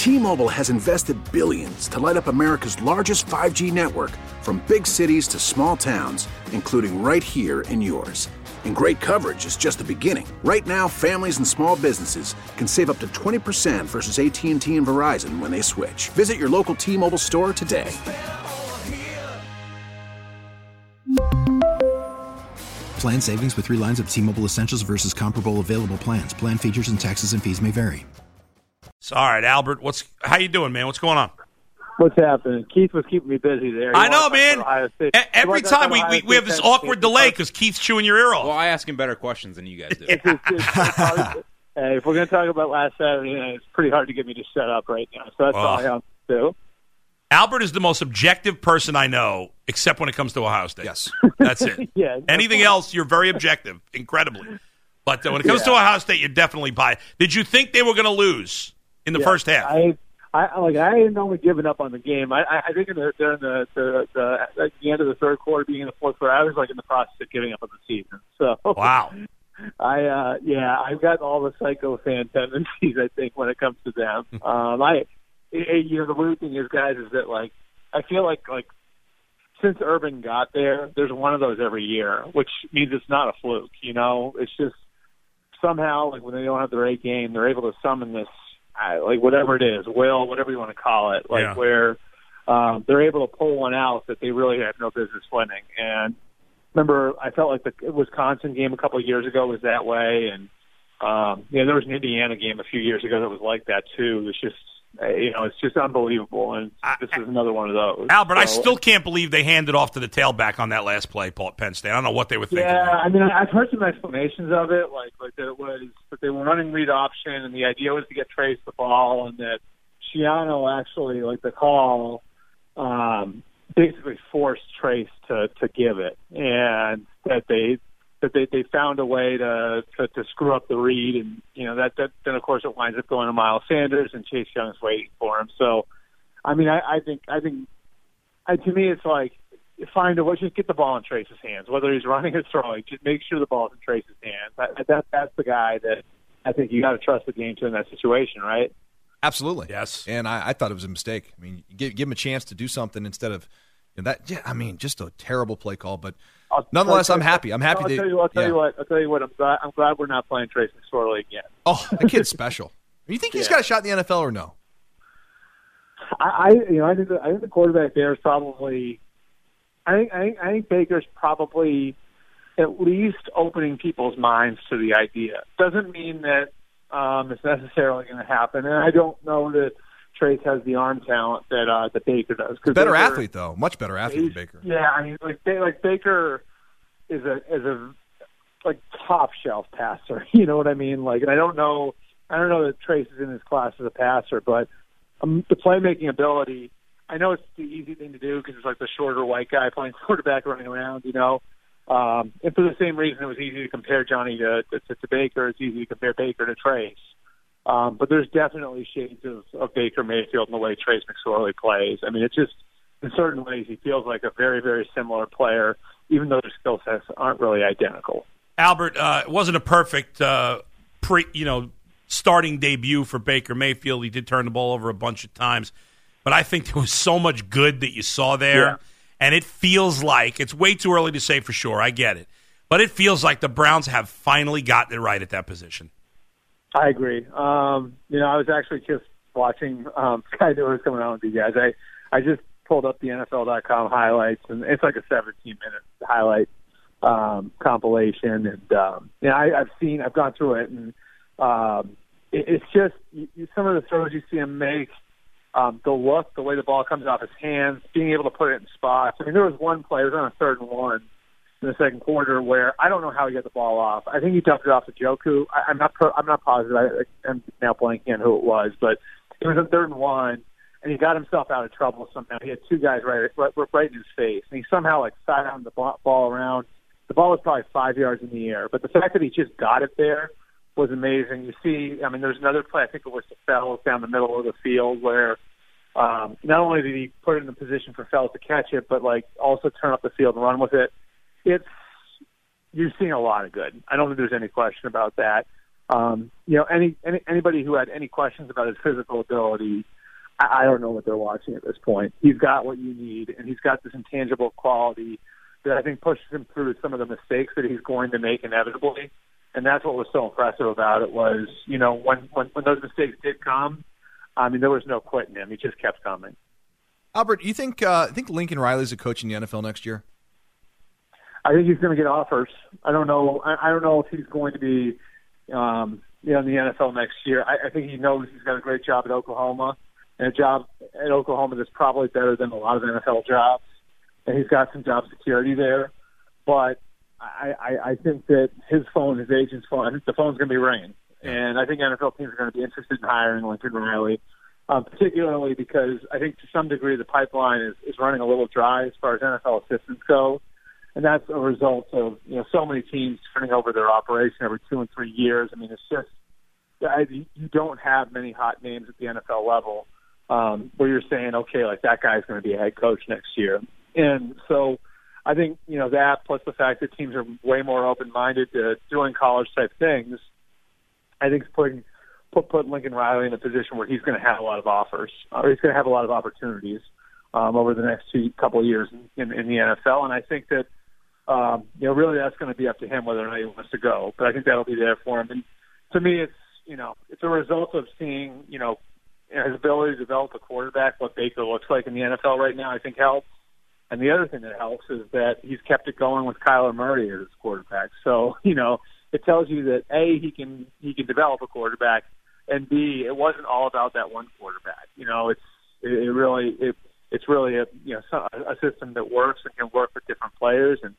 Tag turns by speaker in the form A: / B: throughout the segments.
A: T-Mobile has invested billions to light up America's largest 5G network, from big cities to small towns, including right here in yours. And great coverage is just the beginning. Right now, families and small businesses can save up to 20% versus AT&T and Verizon when they switch. Visit your local T-Mobile store today.
B: Plan savings with 3 lines of T-Mobile Essentials versus comparable available plans. Plan features and taxes and fees may vary.
C: So, all right, Albert, how you doing, man? What's going on?
D: What's happening? Keith was keeping me busy there.
C: I know, man. Every time we have this awkward delay because Keith's chewing your ear off.
E: Well, I ask him better questions than you guys do.
D: Hey, if we're going to talk about last Saturday, it's pretty hard to get me to shut up right now. So that's all I have to do.
C: Albert is the most objective person I know, except when it comes to Ohio State.
B: Yes.
C: That's it.
D: Yeah.
C: Anything else, you're very objective, incredibly. But when it comes to Ohio State, you definitely buy it. Did you think they were going to lose in the first half?
D: I hadn't only given up on the game. I think during the at the end of the third quarter, being in the fourth quarter, I was in the process of giving up on the season. So
C: wow.
D: I've got all the psycho fan tendencies, I think, when it comes to them. The weird thing is, guys, is that I feel like since Urban got there, there's one of those every year, which means it's not a fluke. It's just somehow when they don't have their A game, they're able to summon this, whatever it is, whatever you want to call it, where they're able to pull one out that they really have no business winning. And remember, I felt like the Wisconsin game a couple of years ago was that way, and there was an Indiana game a few years ago that was like that too. It's just it's just unbelievable, and this is another one of those.
C: Albert, I still can't believe they handed off to the tailback on that last play, Penn State. I don't know what they were thinking.
D: Yeah, I mean, I've heard some explanations of it, like that it was that they were running read option, and the idea was to get Trace the ball, and that Schiano actually, the call, basically forced Trace to give it, and that they found a way to screw up the read, and that then of course it winds up going to Miles Sanders, and Chase Young is waiting for him. So, I mean, I think to me it's find a way, just get the ball in Trace's hands, whether he's running or throwing. Just make sure the ball's in Trace's hands. That's the guy that I think you got to trust the game to in that situation, right?
F: Absolutely,
C: yes.
F: And I thought it was a mistake. I mean, give him a chance to do something instead of that. Yeah, I mean, just a terrible play call, but. Nonetheless, I'm happy. I'll tell you what. I'm glad we're not playing Trace McSorley again. Oh, that kid's special. You think he's got a shot in the NFL or no?
D: I think the quarterback there is probably. I think Baker's probably at least opening people's minds to the idea. Doesn't mean that it's necessarily going to happen, and I don't know that Trace has the arm talent that Baker does.
F: Better athlete, though. Much better athlete than Baker.
D: Yeah, I mean, Baker is a top shelf passer. You know what I mean? And I don't know that Trace is in his class as a passer, but the playmaking ability. I know it's the easy thing to do because it's the shorter white guy playing quarterback running around. And for the same reason, it was easy to compare Johnny to Baker. It's easy to compare Baker to Trace. But there's definitely shades of Baker Mayfield in the way Trace McSorley plays. I mean, it's just, in certain ways, he feels like a very, very similar player, even though their skill sets aren't really identical.
C: Albert, it wasn't a perfect starting debut for Baker Mayfield. He did turn the ball over a bunch of times. But I think there was so much good that you saw there. Yeah. And it feels like, it's way too early to say for sure, I get it. But it feels like the Browns have finally gotten it right at that position.
D: I agree. I was actually just watching Sky News coming on with you guys. I just pulled up the NFL.com highlights, and it's like a 17-minute highlight compilation. And I've gone through it, and it's just some of the throws you see him make, the look, the way the ball comes off his hands, being able to put it in spots. I mean, there was one play, it was on a 3rd and 1 in the second quarter where I don't know how he got the ball off. I think he dumped it off to Joku. I'm not positive. I'm now blanking on who it was, but it was a 3rd and 1, and he got himself out of trouble somehow. He had 2 guys right in his face, and he somehow sat down the ball around. The ball was probably 5 yards in the air, but the fact that he just got it there was amazing. You see, I mean, there's another play. I think it was to Fells down the middle of the field where not only did he put it in the position for Fells to catch it, but also turn up the field and run with it. You're seeing a lot of good. I don't think there's any question about that. Anybody who had any questions about his physical ability, I don't know what they're watching at this point. He's got what you need, and he's got this intangible quality that I think pushes him through some of the mistakes that he's going to make inevitably. And that's what was so impressive about it was, when those mistakes did come, there was no quitting him. He just kept coming.
F: Albert, you think Lincoln Riley's a coach in the NFL next year?
D: I think he's going to get offers. I don't know. I don't know if he's going to be, in the NFL next year. I think he knows he's got a great job at Oklahoma, and a job at Oklahoma that's probably better than a lot of NFL jobs. And he's got some job security there. But I think that his agent's phone, I think the phone's going to be ringing. And I think NFL teams are going to be interested in hiring Lincoln Riley, particularly because I think to some degree the pipeline is running a little dry as far as NFL assistants go. And that's a result of, so many teams turning over their operation every 2 and 3 years. I mean, it's just, you don't have many hot names at the NFL level where you're saying, okay, like that guy's going to be a head coach next year. And so I think, that plus the fact that teams are way more open-minded to doing college-type things, I think it's put Lincoln Riley in a position where he's going to have a lot of offers, or he's going to have a lot of opportunities over the next couple of years in the NFL. And I think that, really that's going to be up to him whether or not he wants to go. But I think that'll be there for him. And to me, it's a result of seeing, his ability to develop a quarterback, what Baker looks like in the NFL right now, I think helps. And the other thing that helps is that he's kept it going with Kyler Murray as his quarterback. So, it tells you that A, he can develop a quarterback, and B, it wasn't all about that one quarterback. It's really a system that works and can work with different players. And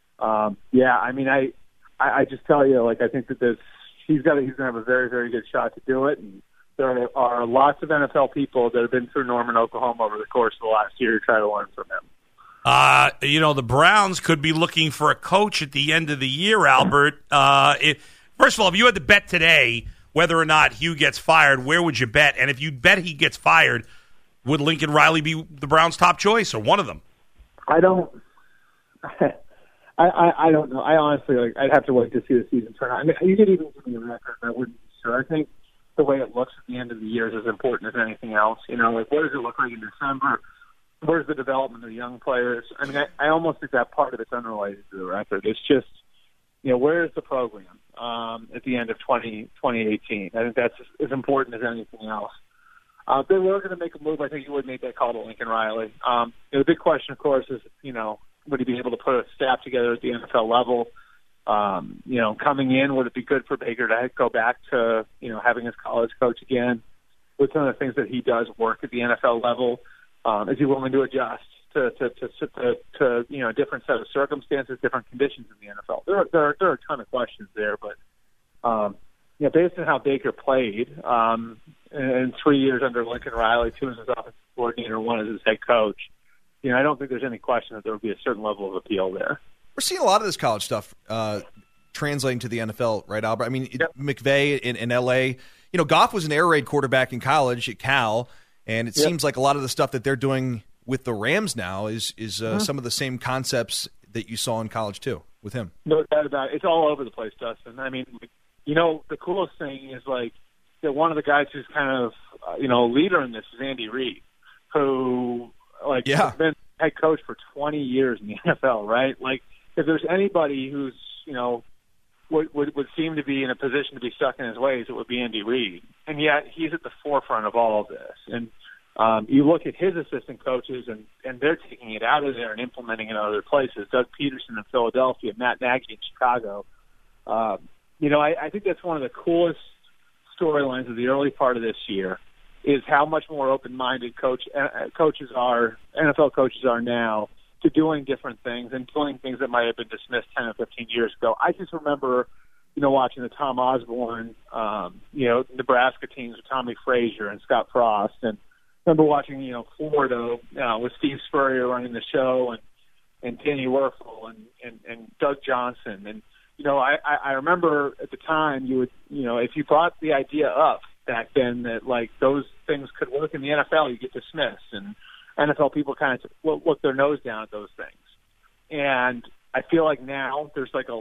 D: I just tell you, I think that he's going to have a very, very good shot to do it. And there are lots of NFL people that have been through Norman, Oklahoma over the course of the last year to try to learn from him.
C: The Browns could be looking for a coach at the end of the year, Albert. First of all, if you had to bet today whether or not Hugh gets fired, where would you bet? And if you bet he gets fired, would Lincoln Riley be the Browns' top choice or one of them?
D: I don't know. I honestly, I'd have to wait to see the season turn out. I mean, you could even give me a record, I wouldn't be sure. I think the way it looks at the end of the year is as important as anything else. What does it look like in December? Where's the development of the young players? I mean, I almost think that part of it's unrelated to the record. It's just, where is the program at the end of 2018? I think that's as important as anything else. If they were going to make a move, I think you would make that call to Lincoln Riley. The big question, of course, is, would he be able to put a staff together at the NFL level? Coming in, would it be good for Baker to go back to, having his college coach again? With some of the things that he does work at the NFL level, is he willing to adjust to a different set of circumstances, different conditions in the NFL? There are a ton of questions there, but based on how Baker played in 3 years under Lincoln Riley, 2 as his offensive coordinator, 1 as his head coach, I don't think there's any question that there would be a certain level of appeal there.
F: We're seeing a lot of this college stuff translating to the NFL, right, Albert? I mean, yep. McVay in L.A., Goff was an air raid quarterback in college at Cal, and it seems like a lot of the stuff that they're doing with the Rams now is some of the same concepts that you saw in college, too, with him.
D: No doubt about it. It's all over the place, Dustin. I mean, the coolest thing is, that one of the guys who's kind of, leader in this is Andy Reid, who, has been head coach for 20 years in the NFL, right? If there's anybody who's, would seem to be in a position to be stuck in his ways, it would be Andy Reid. And yet he's at the forefront of all of this. And you look at his assistant coaches, and they're taking it out of there and implementing it in other places. Doug Peterson in Philadelphia, Matt Nagy in Chicago. I think that's one of the coolest storylines of the early part of this year is how much more open-minded NFL coaches are now to doing different things and doing things that might have been dismissed 10 or 15 years ago. I just remember, watching the Tom Osborne, Nebraska teams with Tommy Frazier and Scott Frost, and remember watching, Florida with Steve Spurrier running the show and Danny Werfel and Doug Johnson. And, I remember at the time you would, if you brought the idea up back then that those things could work in the NFL, you get dismissed, and NFL people kind of look their nose down at those things. And I feel like now there's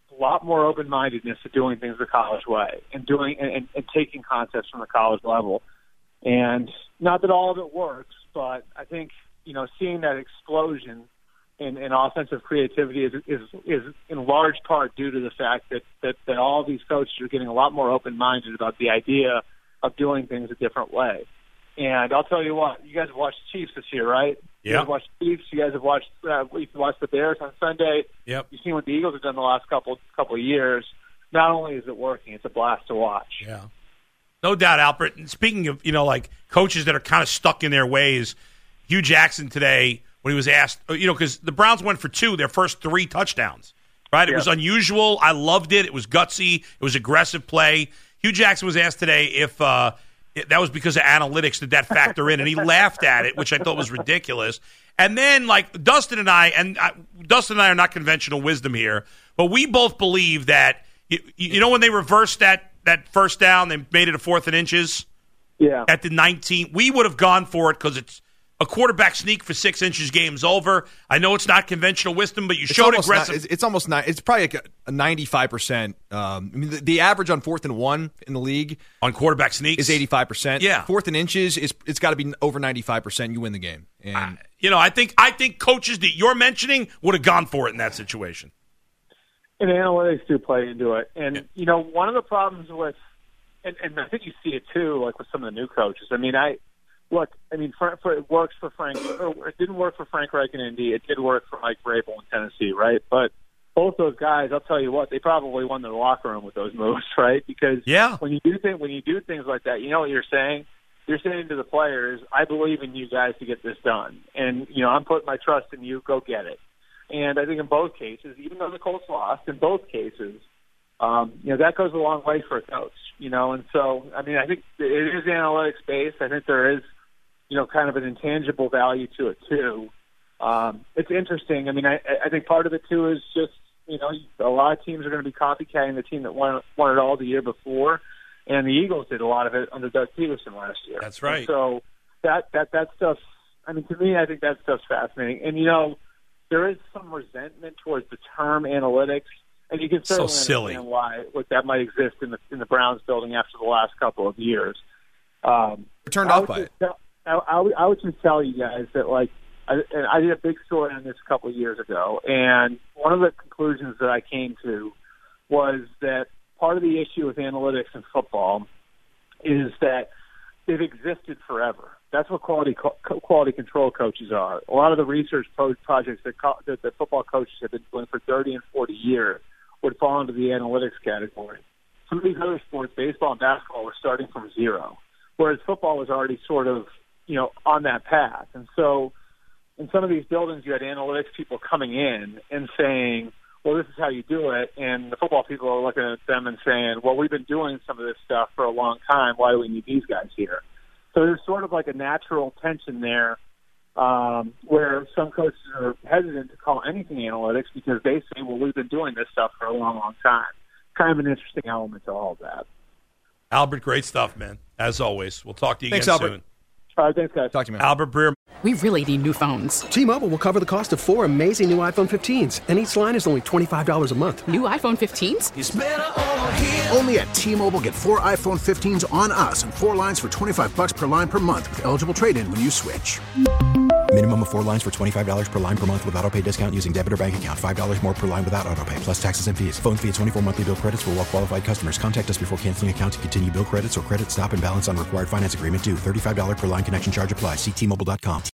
D: a lot more open-mindedness to doing things the college way and taking concepts from the college level. And not that all of it works, but I think, seeing that explosion in offensive creativity is in large part due to the fact that all of these coaches are getting a lot more open-minded about the idea of doing things a different way. And I'll tell you what, you guys have watched the Chiefs this year, right?
C: Yeah.
D: You guys have watched the Chiefs. You guys have watched the Bears on Sunday.
C: Yep.
D: You've seen what the Eagles have done the last couple of years. Not only is it working, it's a blast to watch.
C: Yeah. No doubt, Albert. And speaking of, like coaches that are kind of stuck in their ways, Hugh Jackson today, when he was asked, because the Browns went for their first 3 touchdowns, right? It was unusual. I loved it. It was gutsy. It was aggressive play. Hugh Jackson was asked today if that was because of analytics, did that factor in? And he laughed at it, which I thought was ridiculous. And then, Dustin and I are not conventional wisdom here, but we both believe that, when they reversed that first down, they made it a 4th and inches at the 19. We would have gone for it because it's a quarterback sneak for 6 inches, game's over. I know it's not conventional wisdom, but you showed aggressive.
F: It's almost not. It's probably like a 95%. The average on 4th and 1 in the league
C: on quarterback sneaks
F: is 85%.
C: Yeah,
F: 4th and inches it's got to be over 95%. You win the game. And
C: I think coaches that you're mentioning would have gone for it in that situation.
D: And analytics do play into it. And one of the problems with, and I think you see it too, like with some of the new coaches. It works for Frank. Or it didn't work for Frank Reich in Indy. It did work for Mike Vrabel in Tennessee, right? But both those guys, I'll tell you what, they probably won the locker room with those moves, right? Because when you do things like that, you know what you're saying? You're saying to the players, "I believe in you guys to get this done, and I'm putting my trust in you. Go get it." And I think in both cases, even though the Colts lost, in both cases, that goes a long way for a coach. And so I think it is analytics based. I think there is, kind of an intangible value to it too. It's interesting. I think part of it too is just, a lot of teams are going to be copycatting the team that won it all the year before, and the Eagles did a lot of it under Doug Peterson last year.
C: That's right.
D: And so that stuff. To me, I think that stuff's fascinating. And there is some resentment towards the term analytics, and you can certainly understand why that might exist in the Browns building after the last couple of years.
F: We're turned off by it.
D: I would just tell you guys that, I did a big story on this a couple of years ago, and one of the conclusions that I came to was that part of the issue with analytics in football is that they've existed forever. That's what quality control coaches are. A lot of the research projects that football coaches have been doing for 30 and 40 years would fall into the analytics category. Some of these other sports, baseball and basketball, were starting from zero, whereas football was already sort of, on that path. And so in some of these buildings, you had analytics people coming in and saying, well, this is how you do it. And the football people are looking at them and saying, well, we've been doing some of this stuff for a long time. Why do we need these guys here? So there's sort of like a natural tension there where some coaches are hesitant to call anything analytics because they say, well, we've been doing this stuff for a long, long time. Kind of an interesting element to all of that.
C: Albert, great stuff, man. As always. We'll talk to you again soon.
D: All right, thanks, guys.
F: Talk to you, man.
C: Albert Breer.
G: We really need new phones.
H: T-Mobile will cover the cost of 4 amazing new iPhone 15s, and each line is only $25 a month.
G: New iPhone 15s?
A: It's better over here. Only at T-Mobile, get 4 iPhone 15s on us and 4 lines for $25 per line per month with eligible trade-in when you switch.
B: Minimum of 4 lines for $25 per line per month with autopay discount using debit or bank account. $5 more per line without autopay, plus taxes and fees. Phone fee at 24 monthly bill credits for well-qualified customers. Contact us before canceling account to continue bill credits or credit stop and balance on required finance agreement due. $35 per line connection charge applies. See T-Mobile.com.